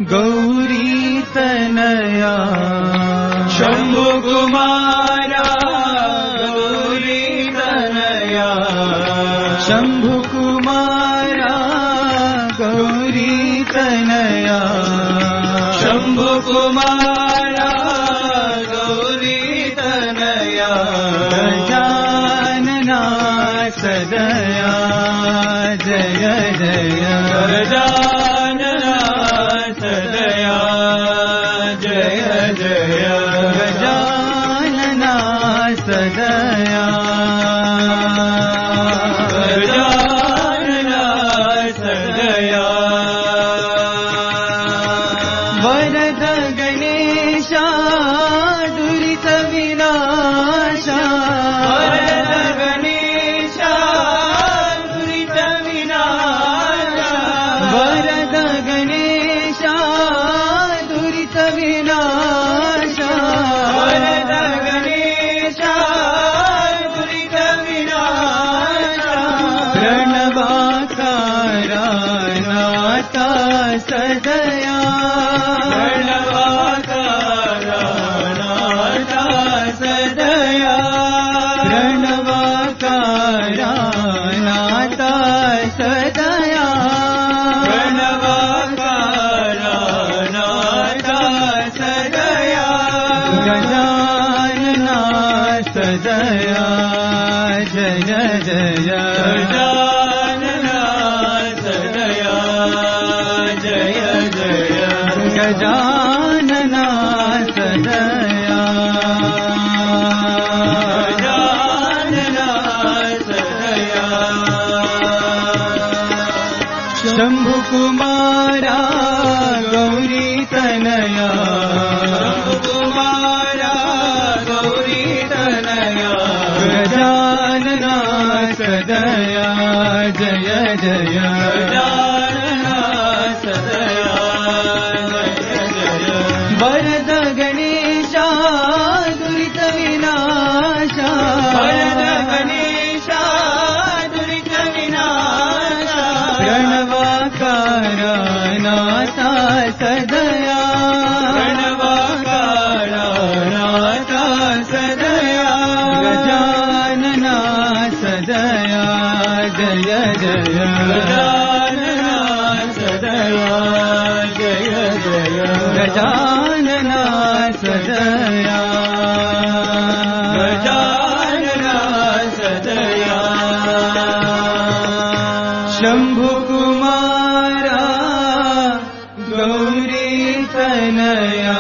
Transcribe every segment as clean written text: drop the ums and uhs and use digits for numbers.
गौरी तनया शंभु कुमारा गौरी तनया शंभु कुमारा गौरी तनया शंभु कुमारा गौरी तनया गजानना सदया जय जय गजानना सदया जय जय गजानना सदया गजानना सदया वरद गणेशा दुरित विनाशा वरद गणेशा दुरित विनाशा वरद गणेशा दुरित विनाशा वरद गणेशा दुरित विनाशा प्रणवाकारा नाथा सदया प्रणवाकारा नाथा सदया प्रणवाकारा नाथा सदया प्रणवाकारा नाथा सदया गजानना सदया जय जय गजानना सदया जय जय गजानना सदया गजानना सदया शंभु कुमारा गौरी तनया कुमारा गौरी तनया गजानना सदया जय जय गजानना सदया जय जय वरद गणेशा दुरित विनाशा वरद गणेशा दुरित विनाशा प्रणवाकारा नाथा सदया प्रणवाकारा नाथा सदया गजानना सदया जय जय गजानना सदया जय जय गजानना सदया गजानना सदया शंभु कुमारा गौरी तनया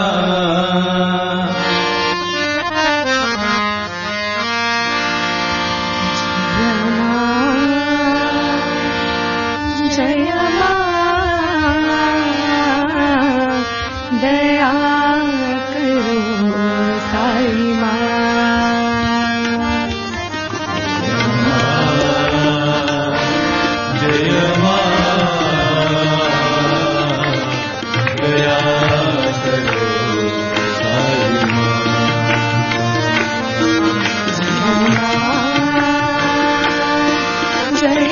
जय दया करो साई जय मां दया करो साई जय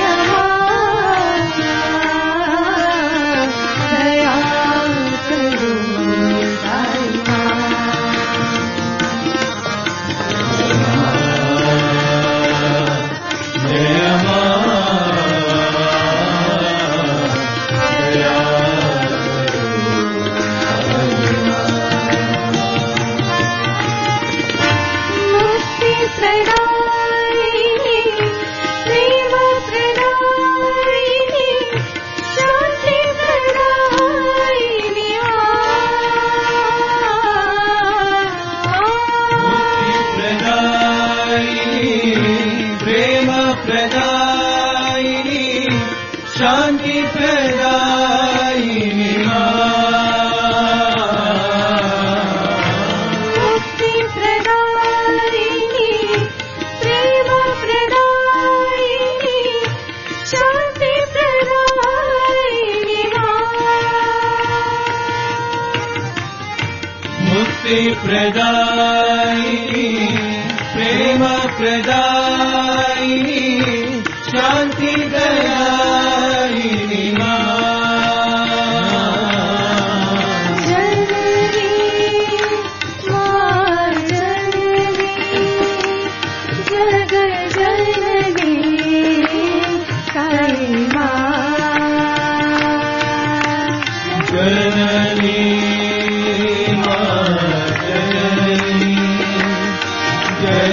दया करो साई जय मां दया मुक्ति प्रदायिनी प्रेम प्रदायिनी शांति प्रदायिनी प्रदायिनी प्रेम प्रदायिनी शांति प्रदायिनी मुक्ति प्रदायिनी प्रेम प्रदायिनी शांति प्रदायिनी मुक्ति प्रदायिनी प्रेम प्रदायिनी शांति प्रदायिनी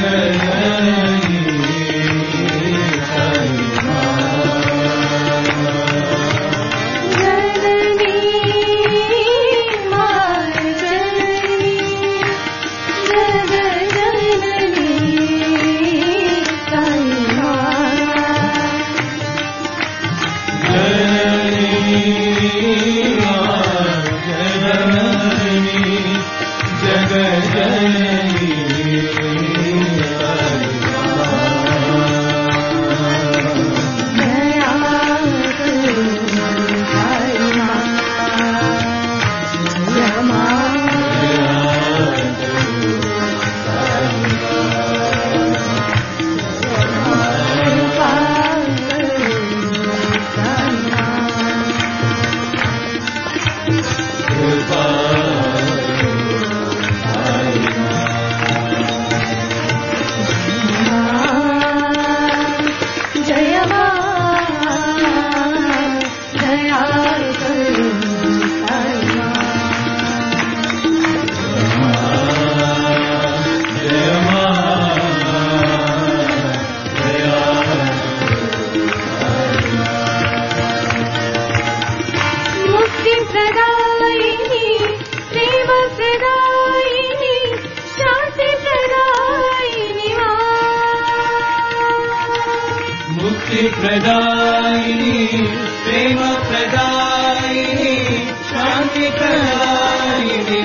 प्रदायिनी प्रेम प्रदायिनी शांति प्रदायिनी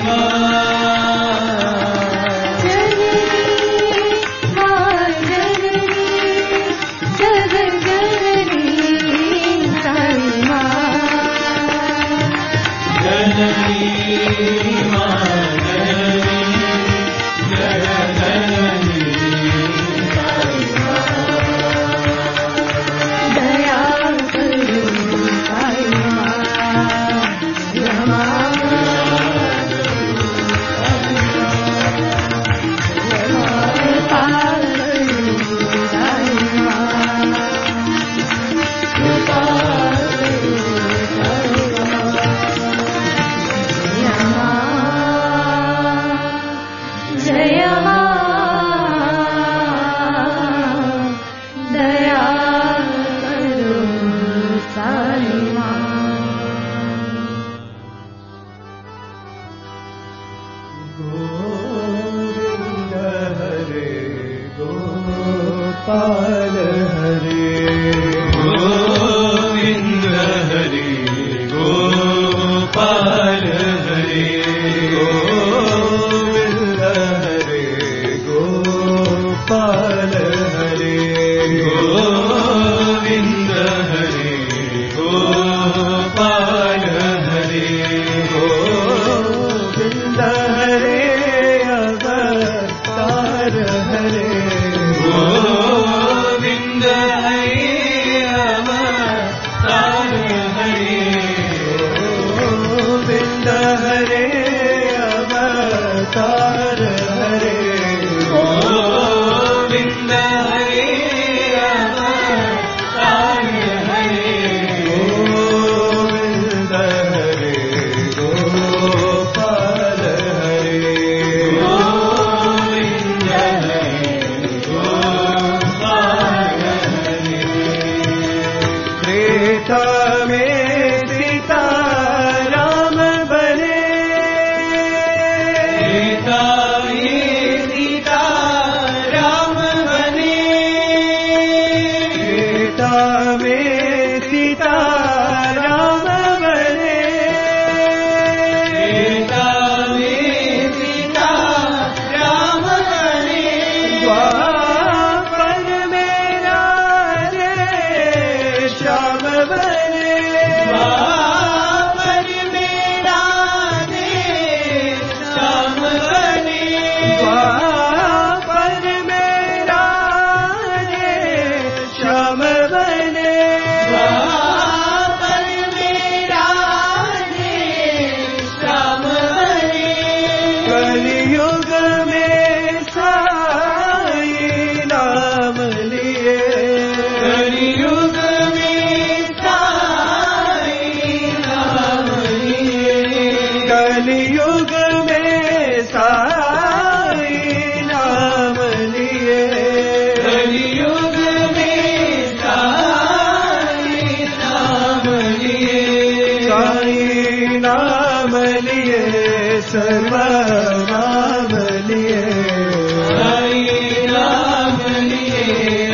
सर्वनाम लिए साई नाम लिए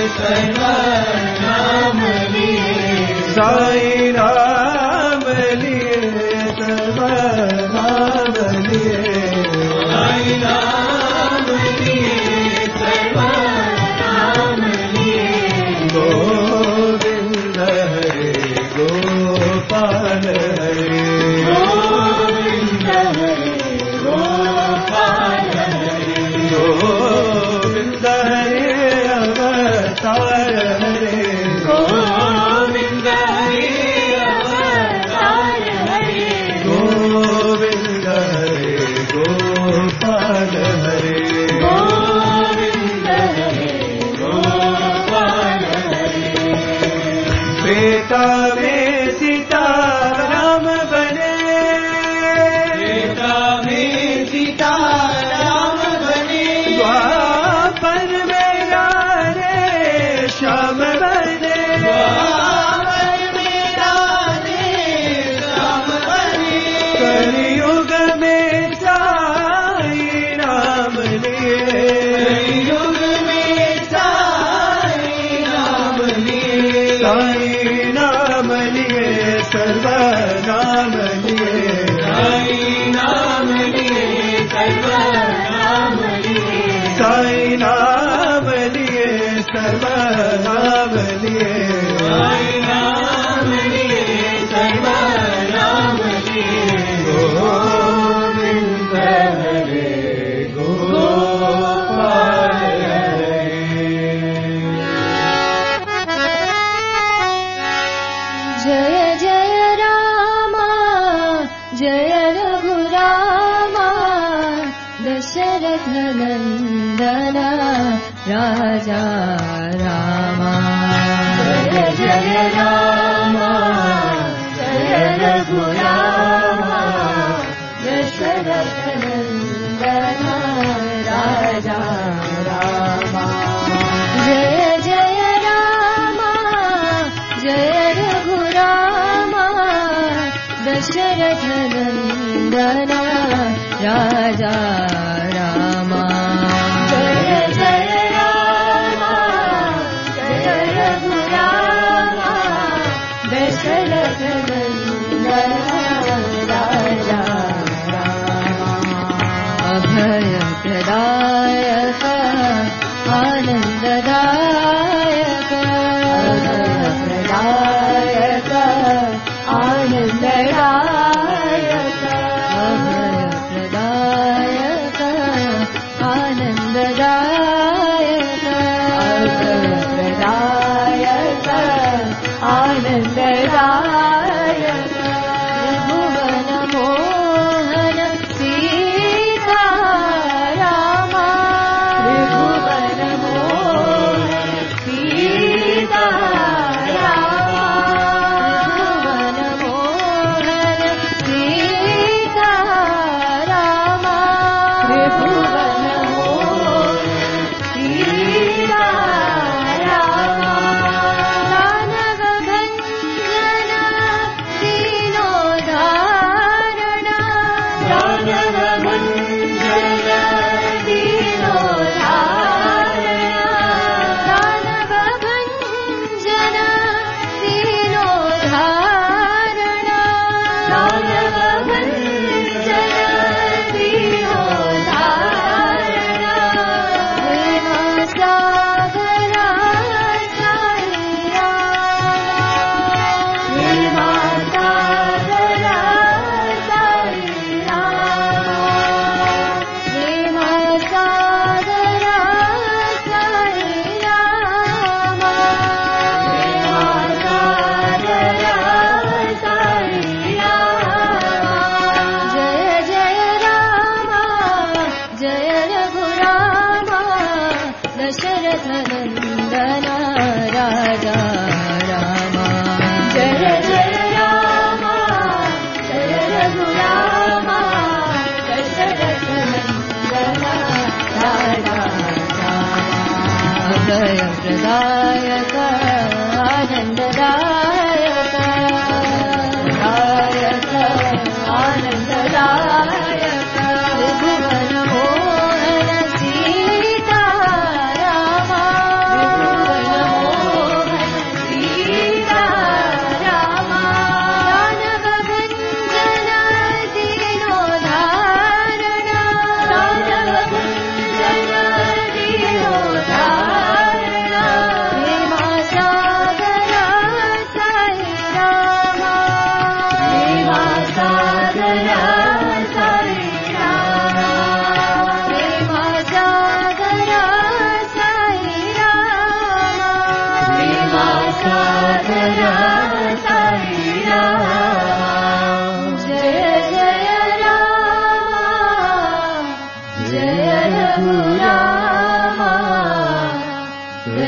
सर्वनाम लिए साई नाम लिए सर्वनाम लिए साई नाम लिए सर्वनाम लिए गोविंद हरे गोपाल हरे गोविंद हरे गोपाल हरे गोविंद हरे अवतार हरे गोविंद हरे अवतार हरे गोविंद हरे गोपाल हरे गोविंद हरे गोपाल हरे बेटा में सीता राम बने बेटा में सीता राम बने द्वापर में राधे श्याम बने द्वापर में राधे श्याम बने कलियुग में साई राम लिए युग में साई नाम लिए साई नाम लिए सर्वनाम लिए साई नाम लिए सर्वनाम लिए साई नाम लिए सर्वनाम लिए साई नाम लिए सर्वनाम लिए गोविंद हरे गोपाल हरे जय जय रामा जय रघुरामा दशरथ नंदन राजा रामा जय जय रामा जय रघुरामा दशरथ नंदन राजा रामा जय जय रामा जय रघुरामा दशरथ नंदन राजा रामा जय जय रामा जय रघुरामा दशरथ नंदन राजा रामा अभय प्रदायक आनन्ददायक प्रदायक आनन्ददायक अभय प्रदायक आनन्ददायक प्रदायक आनन्ददायक भुवन मोहन सीता रामा भुवन मोहन सीता रामा भुवन मोहन सीता रामा भुवन मोहन सीता रामा दानव भंजन दीनोद्धारण दानव भंजन दीनोद्धारण दानव भंजन दीनोद्धारण दानव भंजन दीनोद्धारण प्रेम सागर साई रामा प्रेम सागर साई रामा प्रेम सागर साई रामा प्रेम सागर साई रामा जय जय रामा जय रघुरामा दशरथ नंदन राजा रामा जय जय रामा जय रघुरामा दशरथ नंदन राजा रामा अभय प्रदायक आनन्ददायक दायक आनन्ददायक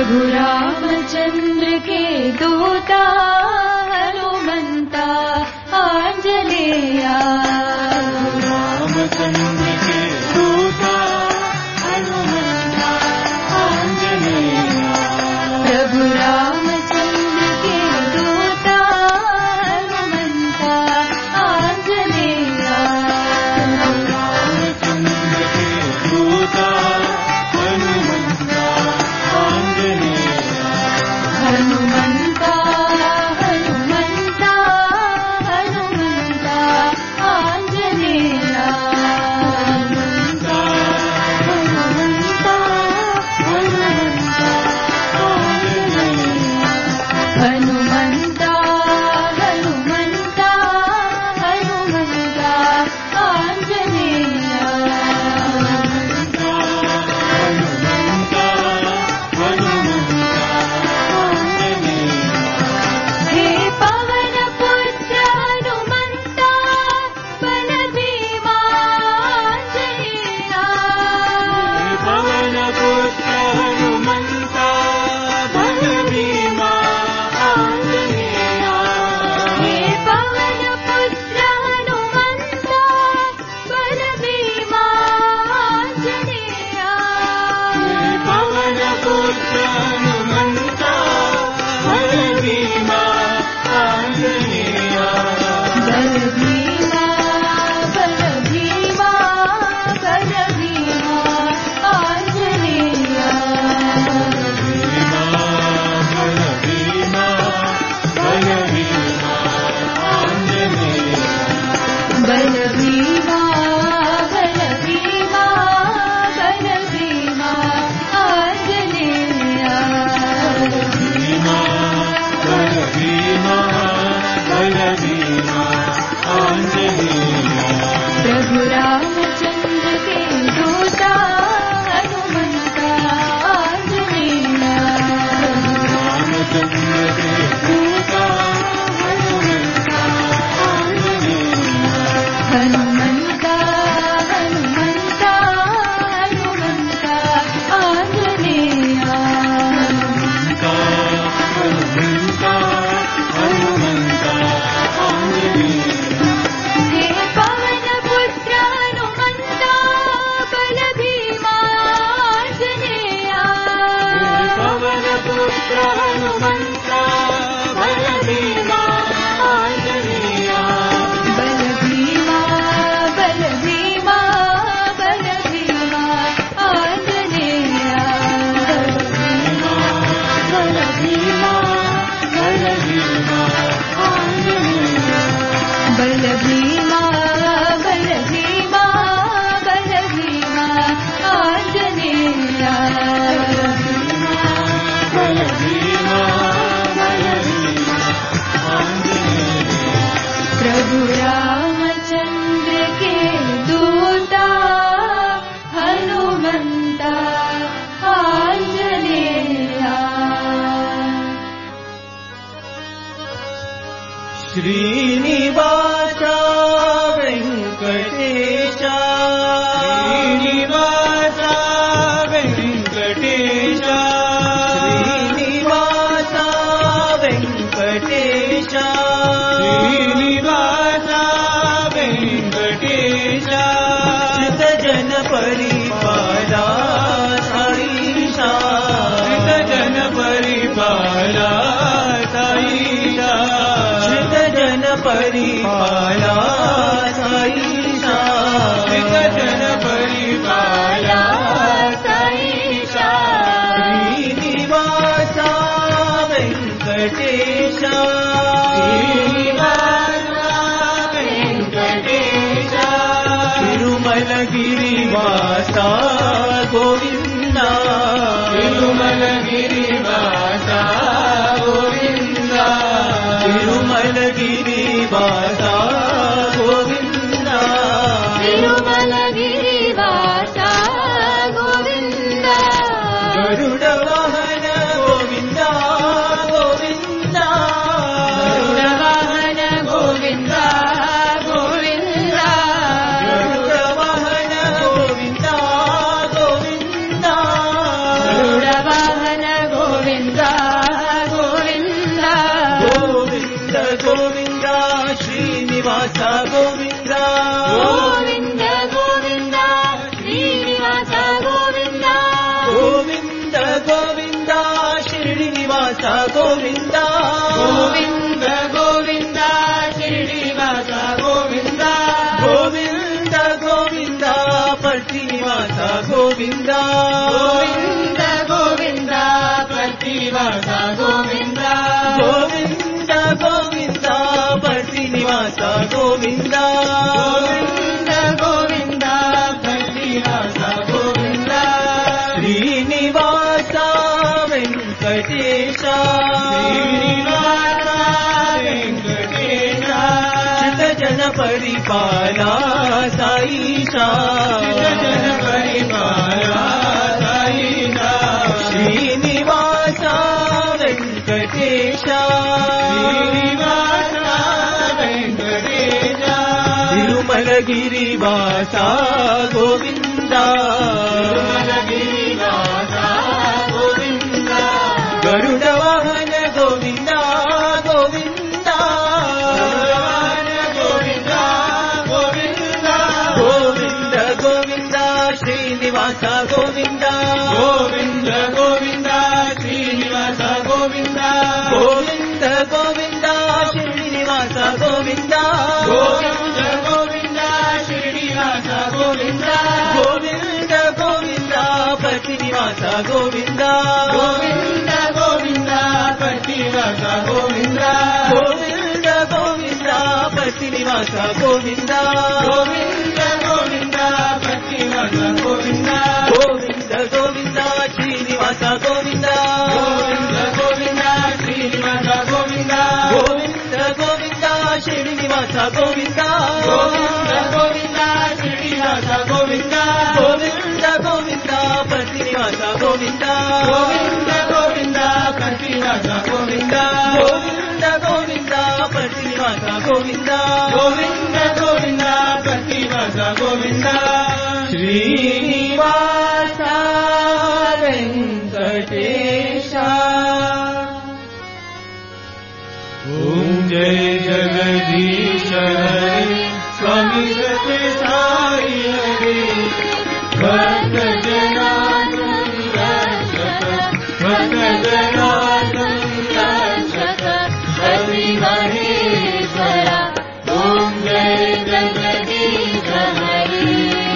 प्रभु रामचंद्र के दूता हनुमंता आंजनेया रामचंद्र के दूता हनुमंता आंजनेया प्रभु रामचंद्र के दूता हनुमंता आंजनेया रामचंद्र के दूता हनुमंता आंजनेया हनुमंता हनुमंता हनुमंता आंजनेया हनुमंता हनुमंता हनुमंता आंजनेया हनुमंता हनुमंता हनुमंता आंजनेया हनुमंता हनुमंता आंजनेया हे पवन पुत्र हनुमंता बल भीमा आंजनेया पवन पुत्र हनुमंता बल भीमा आंजनेया हे पवन पुत्र हनुमंता बल भीमा आंजनेया पवन पुत्र हनुमंता बल भीमा आंजनेया बल भीमा बल भीमा बल भीमा आंजनेया भीमा बल भीमा बल भीमा आंजनेया बल भीमा बल भीमा बल भीमा आंजनेया भीमा बल भीमा बल भीमा आंजनेया प्रभु रामचंद्र के दूता हनुमंता आंजनेया रामचंद्र के दूता हनुमंता आंजनेया हनुमंता हनुमंता हनुमंता आंजनेया हनुमंता हनुमंता हनुमंता आंजनेया हे पवन पुत्र हनुमंता बल भीमा आंजनेया पवन पुत्र हनुमंता बल भीमा आंजनेया बल भीमा बल भीमा बल भीमा आंजनेया बल भीमा बल भीमा आंजनेया बल भीमा बल भीमा बल भीमा आंजनेया बल भीमा बल भीमा आंजनेया प्रभु रामचंद्र के दूता हनुमंता आंजनेया श्रीनिवासा वेङ्कटेशा श्रीनिवासा वेङ्कटेशा श्रीनिवासा वेङ्कटेशा श्रीनिवासा वेङ्कटेशा जन परिपाला साईशा जन परिपाला साईशा जन परिपाला साईशा శ్రీనివాస గోవింద గోవింద గోవింద శ్రీనివాస గోవింద గోవింద గోవింద పట్టినివాస గోవింద గోవింద గోవింద పట్టినివాస గోవింద గోవింద గోవింద పట్టినివాస గోవింద గోవింద గోవింద పట్టినివాస గోవింద శ్రీనివాస వెంకటేశ శ్రీనివాస వెంకటేశ జన పరిపాల సాయిషా జన పరిపాల సాయిషా శ్రీనివాస వెంకటేశ శ్రీనివాస వెంకటేశ తిరుమలగిరివాస గోవింద తిరుమలగిరివాస గోవింద గరుడ వాహన గోవింద గోవింద గోవింద గోవింద గోవింద గోవింద శ్రీనివాస గోవింద గోవింద గోవింద శ్రీనివాస గోవింద గోవింద గోవింద శ్రీనివాస గోవింద గోవింద గోవింద శ్రీనివాస గోవింద గోవింద గోవింద పతినివాస గోవింద గోవింద గోవింద పట్టినివాస గోవింద గోవింద గోవింద పతినివాస గోవింద గోవింద గోవింద పట్టినివాస గోవింద గోవింద గోవింద శ్రీనివాస గోవింద గోవింద గోవింద శ్రీనివాస గోవింద గోవింద గోవింద శ్రీనివాస గోవింద గోవింద గోవింద శ్రీనివాస గోవింద గోవింద గోవింద పతినివాస గోవింద గోవింద గోవింద పట్టినివాస గోవింద గోవింద గోవింద పతినివాస గోవింద గోవింద గోవింద పట్టినివాస గోవింద శ్రీనివాస వెంకటేశ ఓం జయ జగదీశ హరి స్వామి సత్య సాయి హరి భక్త జనార్దన రక్షక భక్త జనార్దన రక్షక హరి మహేశ్వర ఓం జయ జగదీశ హరి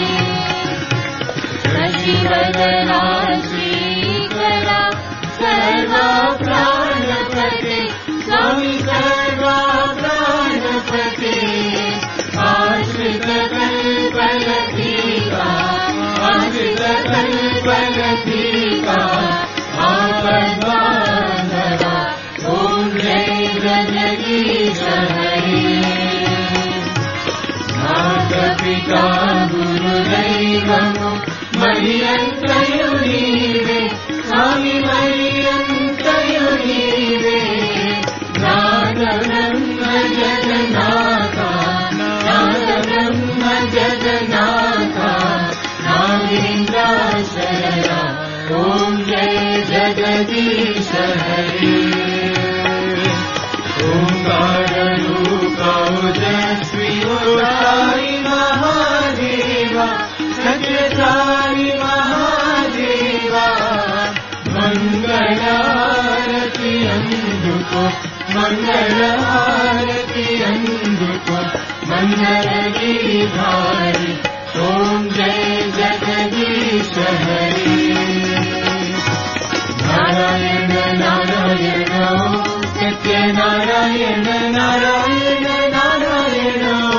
శశివదనా శ్రీకరా సర్వ ప్రాణపతే స్వామి సర్వ ప్రాణపతే ఆశ్రిత కల్పలతీకా ఆశ్రిత కల్పలతీకా ఆపద్బాంధవ ఓం జయ జగదీశ హరి మాతా పితా గురు దైవము మరియంతయు నీవే స్వామి మరియంతయు నీవే నాద బ్రహ్మ జగన్నాథ నాద బ్రహ్మ జగన్నాథ నాగేంద్రాశయ ఓం జయ జగదీశ హరి ఓంకార రూపౌజస్వి సాయి మహాదేవ సత్య సాయి మహాదేవ మంగళారతి అందుకో మంగళారతి అందుకో మంగళగిరిధారి ఓం జయ జగదీశ హరి నారాయణ నారాయణ సత్యనారాయణ నారాయణ నారాయణ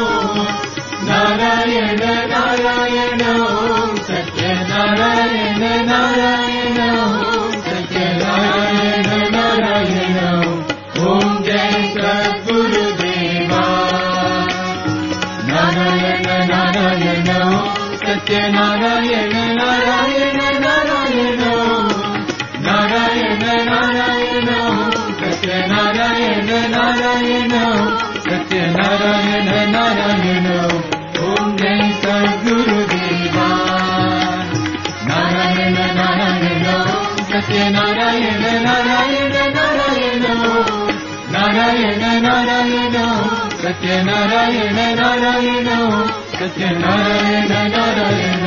నారాయణ నారాయణ సత్యనారాయణ నారాయణ సత్యనారాయణ నారాయణ ఓం జయ సద్గురుదేవా నారాయణ నారాయణ సత్యనారాయణ నారాయణ నారాయణ నారాయణ నారాయణ సత్యనారాయణ నారాయణ సత్యనారాయణ నారాయణ ఓం జయ సద్గురుదేవా నారాయణ నారాయణ సత్యనారాయణ నారాయణ నారాయణ నారాయణ నారాయణ సత్యనారాయణ నారాయణ సత్యనారాయణ నారాయణ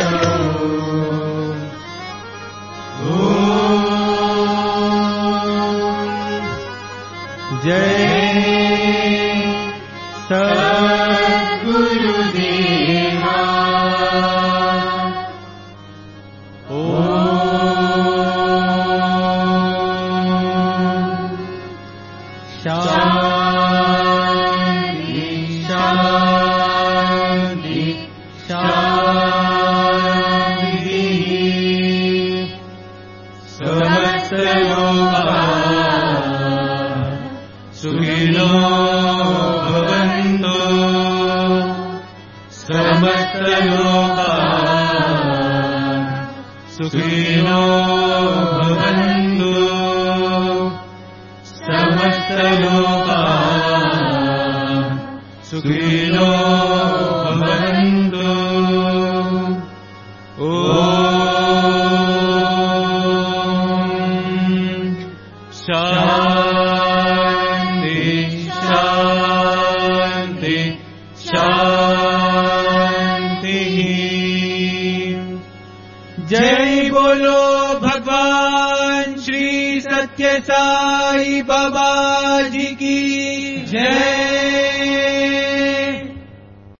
ఓం जय सद्गुरुदेवा। शांति शांति शांति। समस्त सुखिनो भवन्तु, समस्त सुखिनो भवन्तु, समस्त सुखिनो भवन्तु। शांति शांति शांति। जय बोलो भगवान श्री सत्य साई बाबा जी की जय।